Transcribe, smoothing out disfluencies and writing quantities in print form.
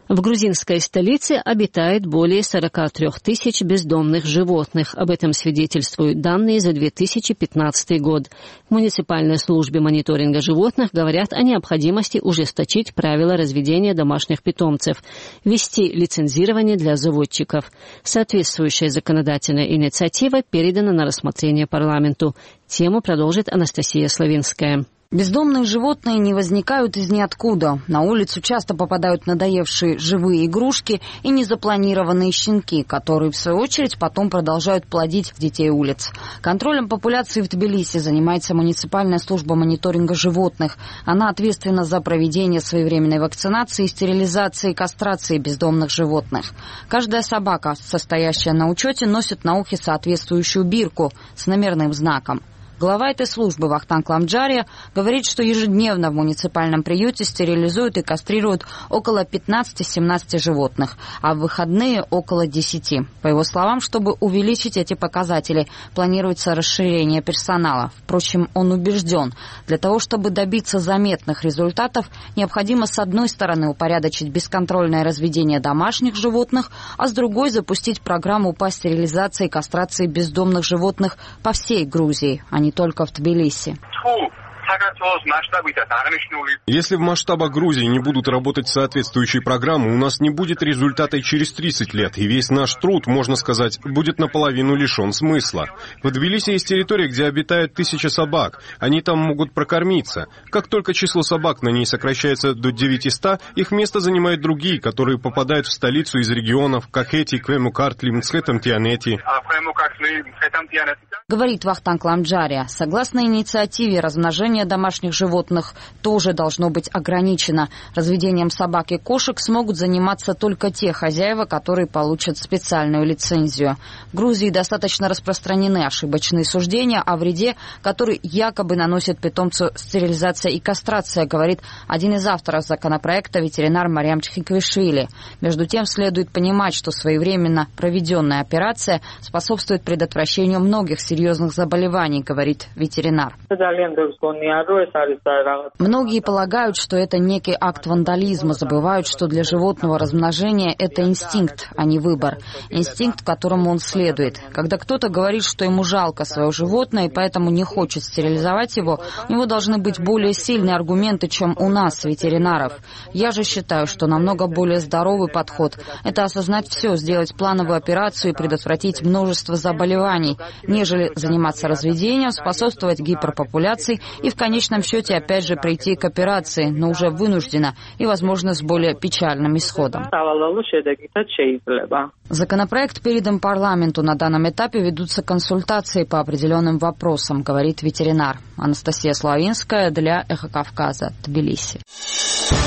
В грузинской столице обитает более 43 тысяч бездомных животных. Об этом свидетельствуют данные за 2015 год. В муниципальной службе мониторинга животных говорят о необходимости ужесточить правила разведения домашних питомцев, ввести лицензирование для заводчиков. Соответствующая законодательная инициатива передана на рассмотрение парламенту. Тему продолжит Анастасия Славинская. Бездомные животные не возникают из ниоткуда. На улицу часто попадают надоевшие живые игрушки и незапланированные щенки, которые, в свою очередь, потом продолжают плодить детей улиц. Контролем популяции в Тбилиси занимается муниципальная служба мониторинга животных. Она ответственна за проведение своевременной вакцинации, стерилизации и кастрации бездомных животных. Каждая собака, состоящая на учете, носит на ухе соответствующую бирку с номерным знаком. Глава этой службы Вахтанг Ламджария говорит, что ежедневно в муниципальном приюте стерилизуют и кастрируют около 15-17 животных, а в выходные около 10. По его словам, чтобы увеличить эти показатели, планируется расширение персонала. Впрочем, он убежден, для того, чтобы добиться заметных результатов, необходимо с одной стороны упорядочить бесконтрольное разведение домашних животных, а с другой запустить программу по стерилизации и кастрации бездомных животных по всей Грузии, а не только в Тбилиси. Если в масштабах Грузии не будут работать соответствующие программы, у нас не будет результата и через 30 лет, и весь наш труд, можно сказать, будет наполовину лишен смысла. В Тбилиси есть территория, где обитают 1000 собак. Они там могут прокормиться. Как только число собак на ней сокращается до 900, их место занимают другие, которые попадают в столицу из регионов Кахети, Квемукартли, Мцхетам-Тианети. Говорит Вахтанг Ламджария, согласно инициативе размножение домашних животных тоже должно быть ограничено. Разведением собак и кошек смогут заниматься только те хозяева, которые получат специальную лицензию. В Грузии достаточно распространены ошибочные суждения о вреде, который якобы наносит питомцу стерилизация и кастрация, говорит один из авторов законопроекта ветеринар Мариам Чхиквишвили. Между тем, следует понимать, что своевременно проведенная операция способствует предотвращению многих серьезных заболеваний, говорит ветеринар. Многие полагают, что это некий акт вандализма, забывают, что для животного размножение – это инстинкт, а не выбор. Инстинкт, которому он следует. Когда кто-то говорит, что ему жалко свое животное и поэтому не хочет стерилизовать его, у него должны быть более сильные аргументы, чем у нас, ветеринаров. Я же считаю, что намного более здоровый подход – это осознать все, сделать плановую операцию и предотвратить множество заболеваний, нежели заниматься разведением, способствовать гиперпопуляции и в конечном счете опять же прийти к операции, но уже вынужденно и, возможно, с более печальным исходом. Законопроект передан парламенту. На данном этапе ведутся консультации по определенным вопросам, говорит ветеринар. Анастасия Славинская для Эхо Кавказа, Тбилиси.